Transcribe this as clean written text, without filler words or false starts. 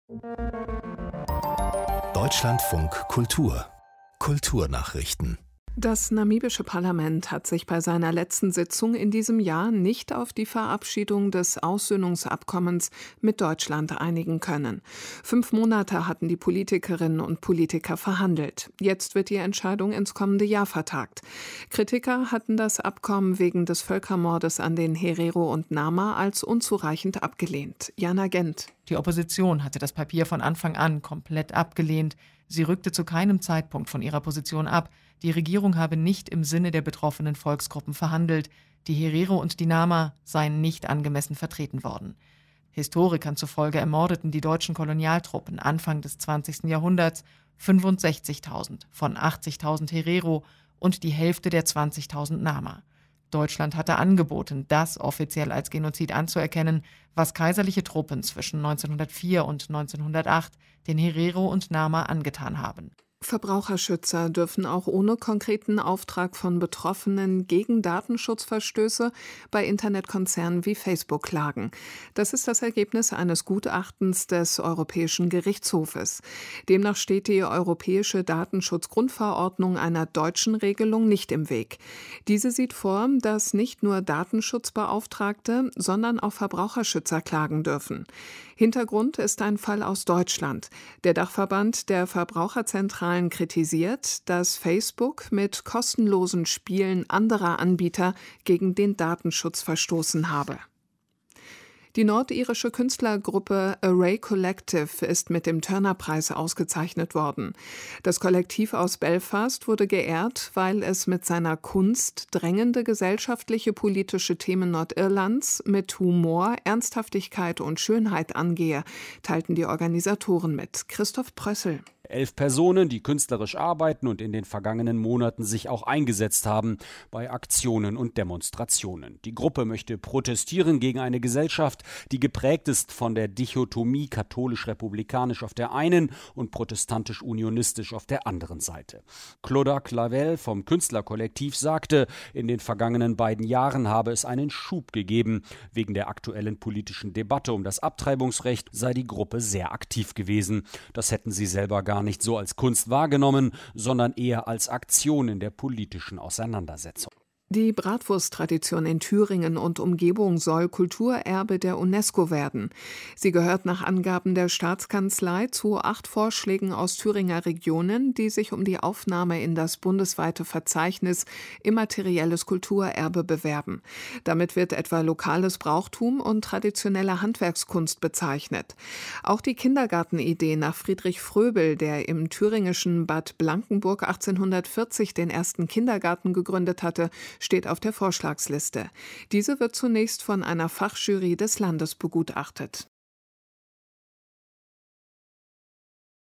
Deutschlandfunk Kultur Kulturnachrichten. Das namibische Parlament hat sich bei seiner letzten Sitzung in diesem Jahr nicht auf die Verabschiedung des Aussöhnungsabkommens mit Deutschland einigen können. 5 Monate hatten die Politikerinnen und Politiker verhandelt. Jetzt wird die Entscheidung ins kommende Jahr vertagt. Kritiker hatten das Abkommen wegen des Völkermordes an den Herero und Nama als unzureichend abgelehnt. Jana Gent. Die Opposition hatte das Papier von Anfang an komplett abgelehnt. Sie rückte zu keinem Zeitpunkt von ihrer Position ab. Die Regierung habe nicht im Sinne der betroffenen Volksgruppen verhandelt. Die Herero und die Nama seien nicht angemessen vertreten worden. Historikern zufolge ermordeten die deutschen Kolonialtruppen Anfang des 20. Jahrhunderts 65.000 von 80.000 Herero und die Hälfte der 20.000 Nama. Deutschland hatte angeboten, das offiziell als Genozid anzuerkennen, was kaiserliche Truppen zwischen 1904 und 1908 den Herero und Nama angetan haben. Verbraucherschützer dürfen auch ohne konkreten Auftrag von Betroffenen gegen Datenschutzverstöße bei Internetkonzernen wie Facebook klagen. Das ist das Ergebnis eines Gutachtens des Europäischen Gerichtshofes. Demnach steht die Europäische Datenschutzgrundverordnung einer deutschen Regelung nicht im Weg. Diese sieht vor, dass nicht nur Datenschutzbeauftragte, sondern auch Verbraucherschützer klagen dürfen. Hintergrund ist ein Fall aus Deutschland. Der Dachverband der Verbraucherzentralen kritisiert, dass Facebook mit kostenlosen Spielen anderer Anbieter gegen den Datenschutz verstoßen habe. Die nordirische Künstlergruppe Array Collective ist mit dem Turner-Preis ausgezeichnet worden. Das Kollektiv aus Belfast wurde geehrt, weil es mit seiner Kunst drängende gesellschaftliche politische Themen Nordirlands mit Humor, Ernsthaftigkeit und Schönheit angehe, teilten die Organisatoren mit. Christoph Prössel. 11 Personen, die künstlerisch arbeiten und in den vergangenen Monaten sich auch eingesetzt haben bei Aktionen und Demonstrationen. Die Gruppe möchte protestieren gegen eine Gesellschaft, die geprägt ist von der Dichotomie katholisch-republikanisch auf der einen und protestantisch-unionistisch auf der anderen Seite. Claude Clavel vom Künstlerkollektiv sagte, in den vergangenen 2 Jahren habe es einen Schub gegeben. Wegen der aktuellen politischen Debatte um das Abtreibungsrecht sei die Gruppe sehr aktiv gewesen. Das hätten sie selber gar nicht so als Kunst wahrgenommen, sondern eher als Aktion in der politischen Auseinandersetzung. Die Bratwursttradition in Thüringen und Umgebung soll Kulturerbe der UNESCO werden. Sie gehört nach Angaben der Staatskanzlei zu 8 Vorschlägen aus Thüringer Regionen, die sich um die Aufnahme in das bundesweite Verzeichnis Immaterielles Kulturerbe bewerben. Damit wird etwa lokales Brauchtum und traditionelle Handwerkskunst bezeichnet. Auch die Kindergartenidee nach Friedrich Fröbel, der im thüringischen Bad Blankenburg 1840 den ersten Kindergarten gegründet hatte, steht auf der Vorschlagsliste. Diese wird zunächst von einer Fachjury des Landes begutachtet.